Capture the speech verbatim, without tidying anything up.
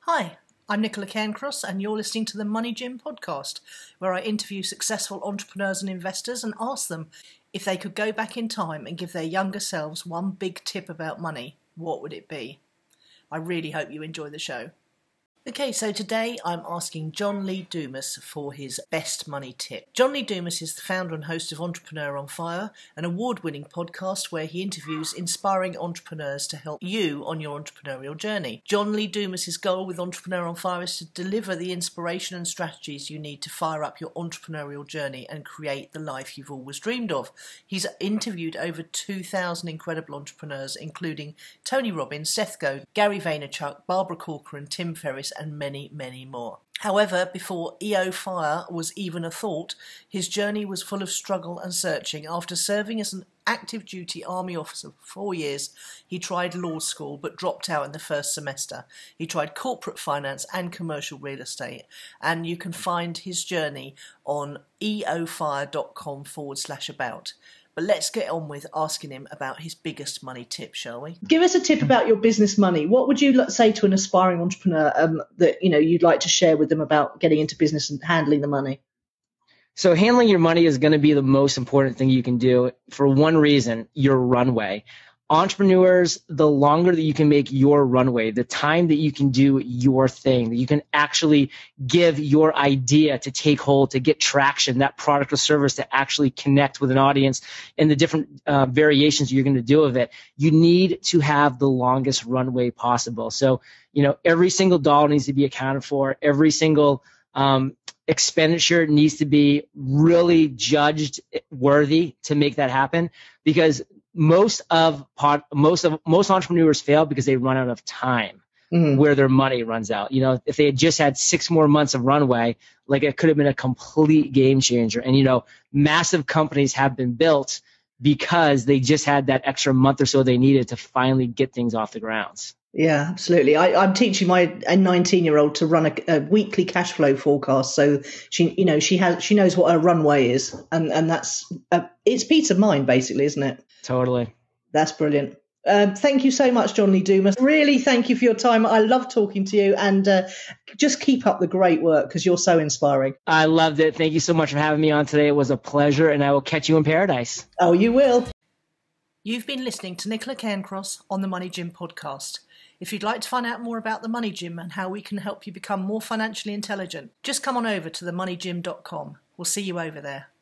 Hi, I'm Nicola Cairncross and you're listening to the Money Gym podcast, where I interview successful entrepreneurs and investors and ask them if they could go back in time and give their younger selves one big tip about money, what would it be? I really hope you enjoy the show. Okay, so today I'm asking John Lee Dumas for his best money tip. John Lee Dumas is the founder and host of Entrepreneur on Fire, an award-winning podcast where he interviews inspiring entrepreneurs to help you on your entrepreneurial journey. John Lee Dumas' goal with Entrepreneur on Fire is to deliver the inspiration and strategies you need to fire up your entrepreneurial journey and create the life you've always dreamed of. He's interviewed over two thousand incredible entrepreneurs, including Tony Robbins, Seth Godin, Gary Vaynerchuk, Barbara Corcoran, Tim Ferriss, and many, many more. However, before E O Fire was even a thought, his journey was full of struggle and searching. After serving as an active duty army officer for four years, he tried law school but dropped out in the first semester. He tried corporate finance and commercial real estate, and you can find his journey on eofire.com forward slash about. But let's get on with asking him about his biggest money tip, shall we? Give us a tip about your business money. What would you say to an aspiring entrepreneur um, that you know you'd like to share with them about getting into business and handling the money? So handling your money is going to be the most important thing you can do for one reason: your runway. Entrepreneurs, the longer that you can make your runway, the time that you can do your thing, that you can actually give your idea to take hold, to get traction, that product or service to actually connect with an audience, and the different uh, variations you're going to do of it, you need to have the longest runway possible. So, you know, every single dollar needs to be accounted for. Every single um, expenditure needs to be really judged worthy to make that happen, because Most of most of most entrepreneurs fail because they run out of time, mm-hmm. where their money runs out. You know, if they had just had six more months of runway, like it could have been a complete game changer. And you know, massive companies have been built because they just had that extra month or so they needed to finally get things off the grounds. Yeah, absolutely. I, I'm teaching my a nineteen-year-old to run a, a weekly cash flow forecast, so she, you know, she has she knows what her runway is, and and that's uh, it's peace of mind, basically, isn't it? Totally. That's brilliant. Um, thank you so much, John Lee Dumas. Really, thank you for your time. I love talking to you, and uh, just keep up the great work because you're so inspiring. I loved it. Thank you so much for having me on today. It was a pleasure, and I will catch you in paradise. Oh, you will. You've been listening to Nicola Cairncross on the Money Gym podcast. If you'd like to find out more about the Money Gym and how we can help you become more financially intelligent, just come on over to the money gym dot com. We'll see you over there.